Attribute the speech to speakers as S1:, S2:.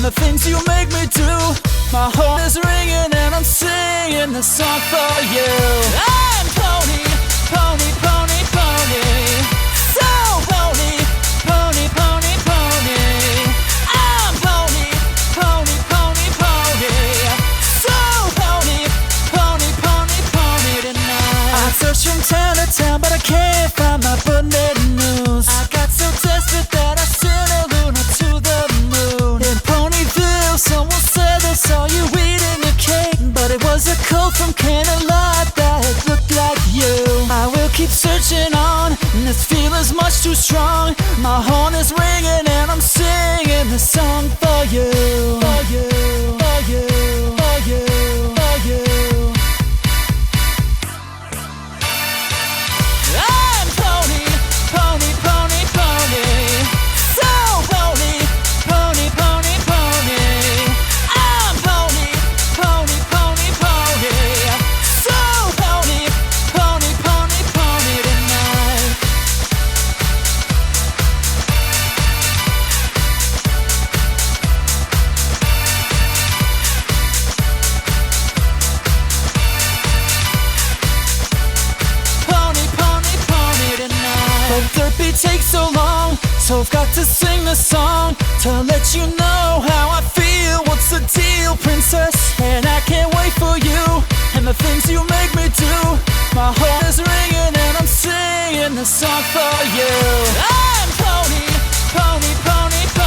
S1: and the things you make me do. My heart is ringing and I'm singing this song for you. I'm pony, pony, pony, pony. So pony, pony, pony, pony. I'm pony, pony, pony, pony. So pony, pony, pony, pony tonight. I searched from town to town, but I can't find my button news. I got so desperate that I sent a Luna to the moon. In Ponyville, someone said they saw you eating a cake, but it was a coat from Candlelight that looked like you. I will keep searching on, and this feeling's much too strong. My horn is ringing and I'm singing this song for you. For you, for you, for you, for you. I'm pony, pony, pony, pony. So pony, pony, pony, pony. I'm pony, pony, pony, pony. So pony, pony, pony, pony tonight. Pony, pony, pony tonight. But therapy takes so long, so I've got to sing this song to let you know how I feel. What's the deal, princess? And I can't wait for you and the things you make me do. My heart is ringing and I'm singing this song for you. I'm pony, pony, pony, pony.